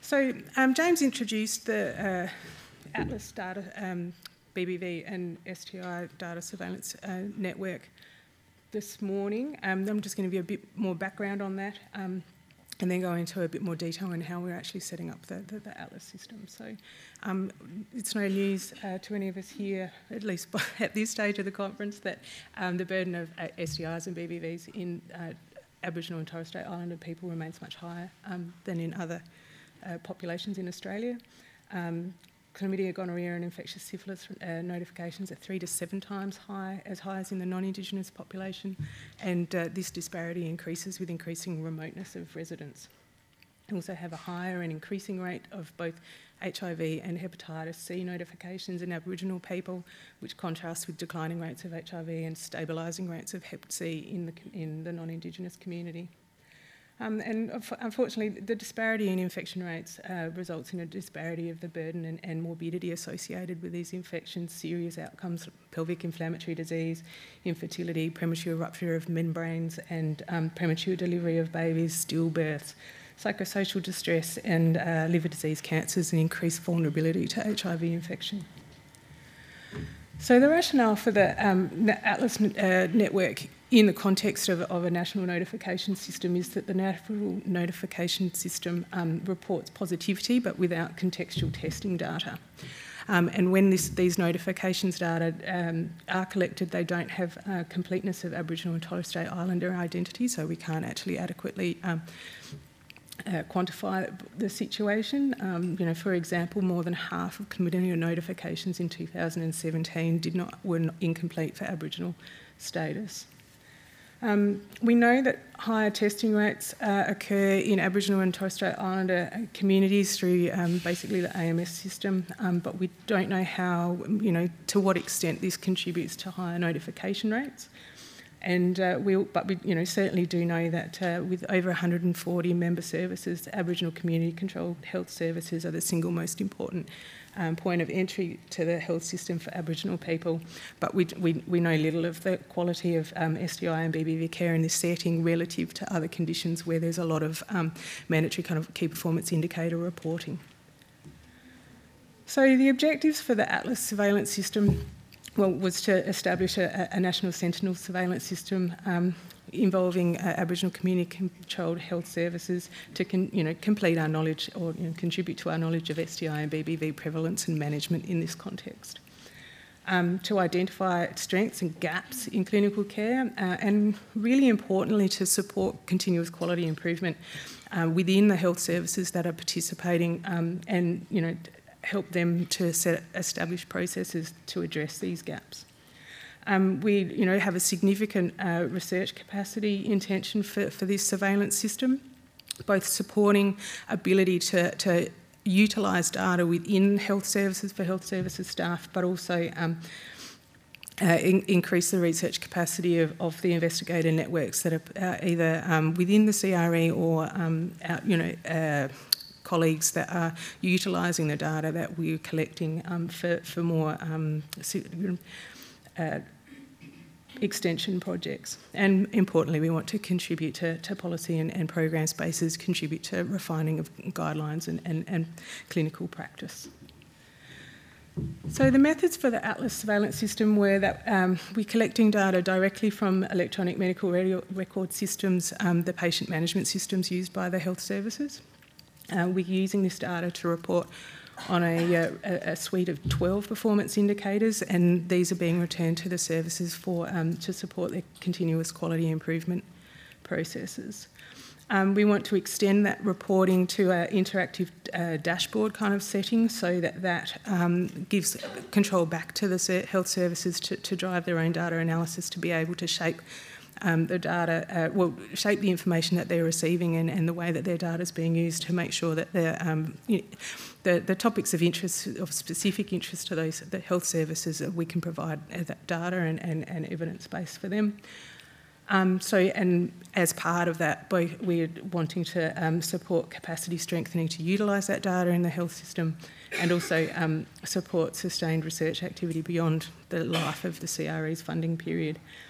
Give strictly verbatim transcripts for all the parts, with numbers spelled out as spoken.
So um, James introduced the uh, Atlas data, um, B B V and S T I data surveillance uh, network this morning. Um, I'm just going to give you a bit more background on that um, and then go into a bit more detail on how we're actually setting up the, the, the Atlas system. So um, it's no news uh, to any of us here, at least by, at this stage of the conference, that um, the burden of uh, S T Is and B B Vs in uh, Aboriginal and Torres Strait Islander people remains much higher um, than in other uh, populations in Australia. Um, Chlamydia, gonorrhoea and infectious syphilis uh, notifications are three to seven times high, as high as in the non-Indigenous population, and uh, this disparity increases with increasing remoteness of residents. We also have a higher and increasing rate of both H I V and hepatitis C notifications in Aboriginal people, which contrasts with declining rates of H I V and stabilising rates of hep C in the, in the non-Indigenous community. Um, and unfortunately, the disparity in infection rates uh, results in a disparity of the burden and, and morbidity associated with these infections, serious outcomes, pelvic inflammatory disease, infertility, premature rupture of membranes and um, premature delivery of babies, stillbirths, psychosocial distress and uh, liver disease cancers and increased vulnerability to H I V infection. So the rationale for the um, Atlas uh, network in the context of, of a national notification system is that the national notification system um, reports positivity but without contextual testing data. Um, and when this, these notifications data um, are collected, they don't have uh, completeness of Aboriginal and Torres Strait Islander identity, so we can't actually adequately um, Uh, quantify the situation. Um, you know, for example, more than half of chlamydia notifications in two thousand seventeen did not were not incomplete for Aboriginal status. Um, we know that higher testing rates uh, occur in Aboriginal and Torres Strait Islander communities through um, basically the A M S system, um, but we don't know how, you know, to what extent this contributes to higher notification rates. And uh, we, but we, you know, certainly do know that uh, with over one hundred forty member services, Aboriginal community-controlled health services are the single most important um, point of entry to the health system for Aboriginal people. But we we, we know little of the quality of um, S T I and B B V care in this setting relative to other conditions where there's a lot of um, mandatory kind of key performance indicator reporting. So the objectives for the Atlas surveillance system, well, was to establish a, a national sentinel surveillance system um, involving uh, Aboriginal community-controlled health services to, con, you know, complete our knowledge or you know, contribute to our knowledge of S T I and B B V prevalence and management in this context. Um, to identify strengths and gaps in clinical care, uh, and really importantly to support continuous quality improvement uh, within the health services that are participating, um, and you know. help them to set established processes to address these gaps. Um, we, you know, have a significant uh, research capacity intention for, for this surveillance system, both supporting ability to, to utilise data within health services for health services staff, but also um, uh, in, increase the research capacity of, of the investigator networks that are uh, either um, within the C R E or, um, out, you know, uh, colleagues that are utilising the data that we're collecting um, for, for more um, uh, extension projects. And importantly, we want to contribute to, to policy and, and program spaces, contribute to refining of guidelines and, and, and clinical practice. So the methods for the Atlas surveillance system were that um, we're collecting data directly from electronic medical record systems, um, the patient management systems used by the health services. Uh, we're using this data to report on a, a, a suite of twelve performance indicators, and these are being returned to the services for um, to support their continuous quality improvement processes. Um, we want to extend that reporting to an interactive uh, dashboard kind of setting so that that um, gives control back to the health services to, to drive their own data analysis to be able to shape Um, the data, uh, well, shape the information that they're receiving and, and the way that their data is being used to make sure that um, you know, the, the topics of interest, of specific interest to those the health services, that we can provide that data and, and, and evidence base for them. Um, so, and as part of that, both we're wanting to um, support capacity strengthening to utilise that data in the health system, and also um, support sustained research activity beyond the life of the C R E's funding period.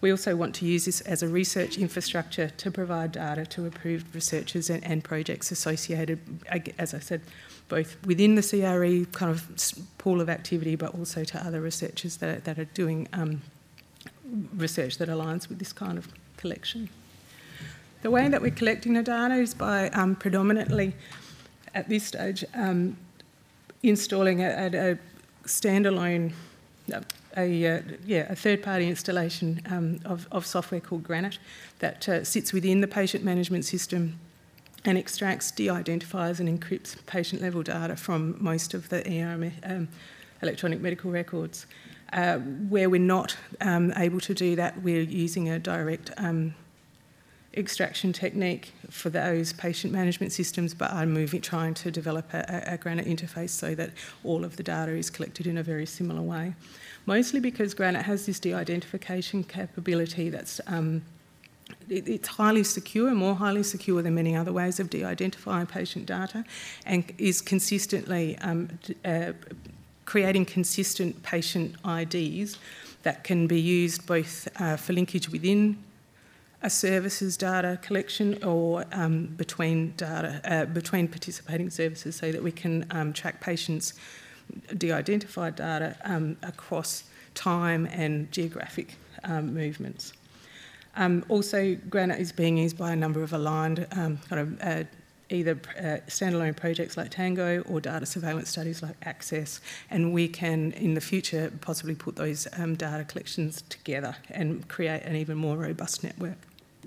We also want to use this as a research infrastructure to provide data to approved researchers and, and projects associated, as I said, both within the C R E kind of pool of activity, but also to other researchers that are, that are doing um, research that aligns with this kind of collection. The way that we're collecting the data is by um, predominantly, at this stage, um, installing a, a, a standalone, a, a, yeah, a third-party installation um, of, of software called Granite that uh, sits within the patient management system and extracts, de-identifies and encrypts patient-level data from most of the E R M, um, electronic medical records. Uh, where we're not um, able to do that, we're using a direct um, extraction technique for those patient management systems, but I'm moving, trying to develop a, a Granite interface so that all of the data is collected in a very similar way. Mostly because Granite has this de-identification capability that's um, it, it's highly secure, more highly secure than many other ways of de-identifying patient data, and is consistently um, uh, creating consistent patient I Ds that can be used both uh, for linkage within a services data collection or um, between data uh, between participating services, so that we can um, track patients' de-identified data um, across time and geographic um, movements. Um, also, Granite is being used by a number of aligned um, kind of uh, either uh, standalone projects like Tango or data surveillance studies like Access, and we can in the future possibly put those um, data collections together and create an even more robust network.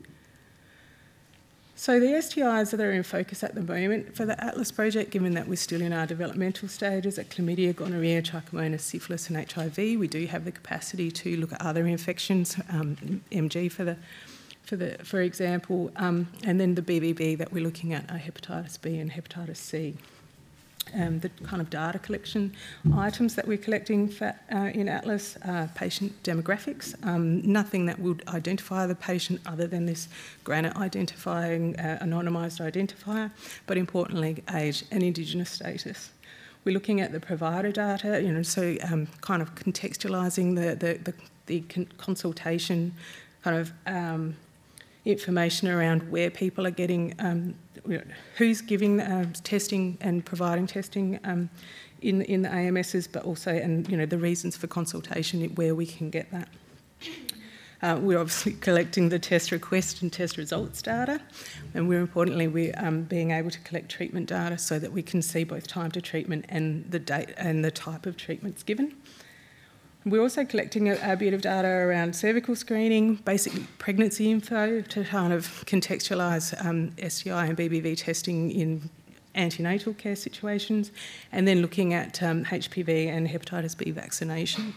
So the S T Is that are in focus at the moment for the Atlas project, given that we're still in our developmental stages at chlamydia, gonorrhea, trichomonas, syphilis and H I V, we do have the capacity to look at other infections, um, M G for the For, the, for example, um, and then the B B B that we're looking at are hepatitis B and hepatitis C. Um, the kind of data collection items that we're collecting for, uh, in Atlas are patient demographics, um, nothing that would identify the patient other than this Granite identifying, uh, anonymised identifier, but importantly, age and Indigenous status. We're looking at the provider data, you know, so um, kind of contextualising the, the, the, the con consultation kind of um, information around where people are getting, um, who's giving uh, testing and providing testing um, in, in the A M Ss, but also, and you know, the reasons for consultation, where we can get that. Uh, we're obviously collecting the test request and test results data, and we're importantly, we're um, being able to collect treatment data so that we can see both time to treatment and the date and the type of treatments given. We're also collecting a, a bit of data around cervical screening, basically pregnancy info, to kind of contextualise um, S T I and B B V testing in antenatal care situations, and then looking at um, H P V and hepatitis B vaccination.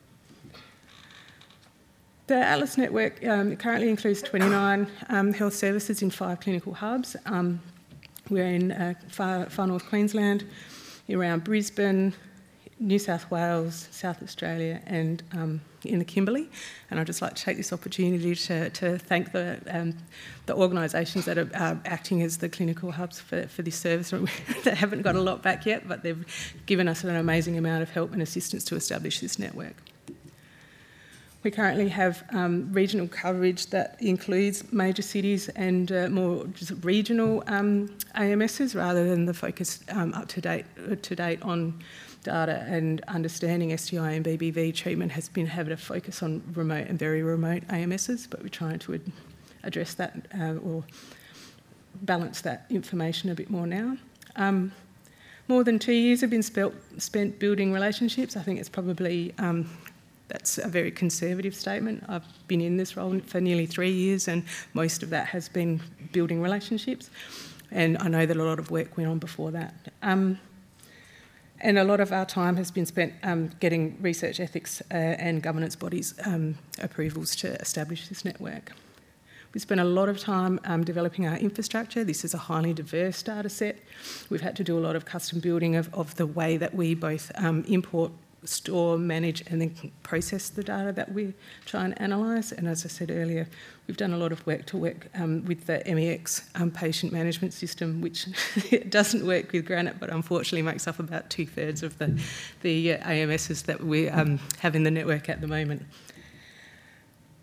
The Atlas network um, currently includes twenty-nine um, health services in five clinical hubs. Um, we're in uh, far, far north Queensland, around Brisbane, New South Wales, South Australia and um, in the Kimberley. And I'd just like to take this opportunity to, to thank the, um, the organisations that are uh, acting as the clinical hubs for, for this service. They haven't got a lot back yet, but they've given us an amazing amount of help and assistance to establish this network. We currently have um, regional coverage that includes major cities and uh, more just regional um, A M Ss, rather than the focus um, up to date, to date on data and understanding S T I and B B V treatment has been having a focus on remote and very remote A M Ss, but we're trying to ad address that uh, or balance that information a bit more now. Um, more than two years have been spelt, spent building relationships. I think it's probably um, that's a very conservative statement. I've been in this role for nearly three years and most of that has been building relationships, and I know that a lot of work went on before that. Um, and a lot of our time has been spent um, getting research ethics uh, and governance bodies um, approvals to establish this network. We spent a lot of time um, developing our infrastructure. This is a highly diverse data set. We've had to do a lot of custom building of, of the way that we both um, import, store, manage and then process the data that we try and analyse. And as I said earlier, we've done a lot of work to work um, with the M E X um, patient management system, which it doesn't work with Granite, but unfortunately makes up about two-thirds of the, the uh, A M Ss that we um, have in the network at the moment.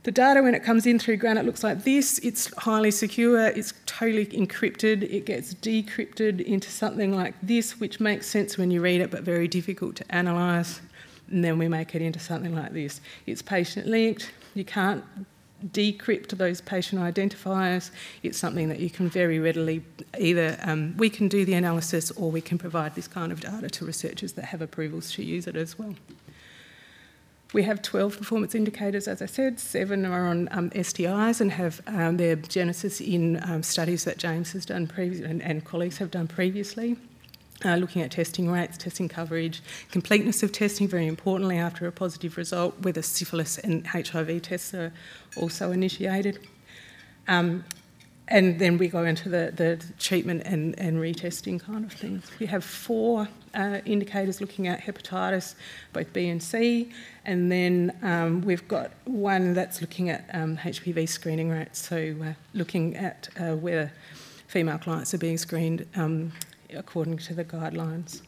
The data, when it comes in through Granite, looks like this. It's highly secure, it's totally encrypted, it gets decrypted into something like this, which makes sense when you read it, but very difficult to analyse. And then we make it into something like this. It's patient linked, you can't decrypt those patient identifiers. It's something that you can very readily either, um, we can do the analysis or we can provide this kind of data to researchers that have approvals to use it as well. We have twelve performance indicators, as I said. Seven are on um, S T Is and have um, their genesis in um, studies that James has done previously and, and colleagues have done previously, uh, looking at testing rates, testing coverage, completeness of testing, very importantly, after a positive result, whether syphilis and H I V tests are also initiated. Um, And then we go into the, the treatment and, and retesting kind of things. We have four uh, indicators looking at hepatitis, both B and C, and then um, we've got one that's looking at um, H P V screening rates, so uh, looking at uh, whether female clients are being screened um, according to the guidelines.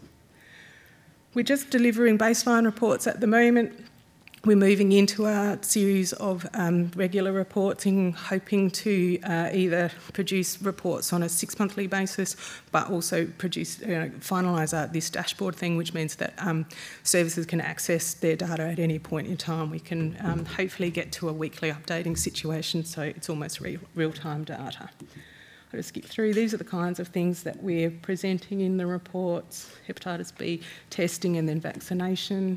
We're just delivering baseline reports at the moment. We're moving into a series of um, regular reporting, hoping to uh, either produce reports on a six-monthly basis, but also produce, you know, finalise uh, this dashboard thing, which means that um, services can access their data at any point in time. We can um, hopefully get to a weekly updating situation, so it's almost re- real-time data. I'll just skip through. These are the kinds of things that we're presenting in the reports: hepatitis B testing and then vaccination,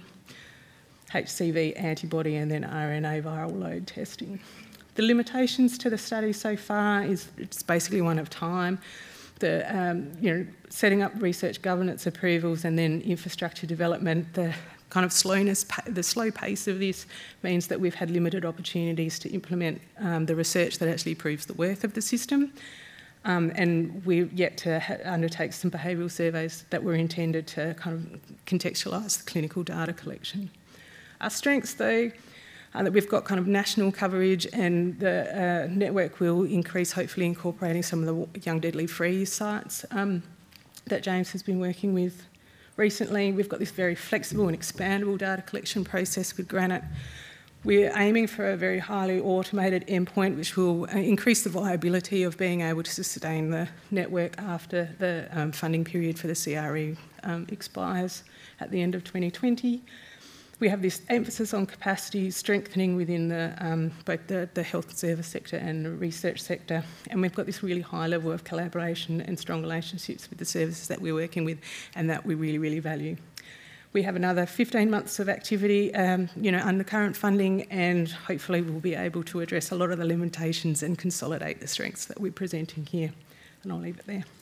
H C V antibody and then R N A viral load testing. The limitations to the study so far is it's basically one of time. The um, you know, setting up research governance approvals and then infrastructure development, the kind of slowness, the slow pace of this means that we've had limited opportunities to implement um, the research that actually proves the worth of the system. Um, and we're yet to ha- undertake some behavioural surveys that were intended to kind of contextualise the clinical data collection. Our strengths, though, are that we've got kind of national coverage, and the uh, network will increase, hopefully incorporating some of the Young Deadly Free sites um, that James has been working with recently. We've got this very flexible and expandable data collection process with Granite. We're aiming for a very highly automated endpoint, which will increase the viability of being able to sustain the network after the um, funding period for the C R E um, expires at the end of twenty twenty. We have this emphasis on capacity strengthening within the, um, both the, the health service sector and the research sector, and we've got this really high level of collaboration and strong relationships with the services that we're working with and that we really, really value. We have another fifteen months of activity um, you know, under current funding, and hopefully we'll be able to address a lot of the limitations and consolidate the strengths that we're presenting here. And I'll leave it there.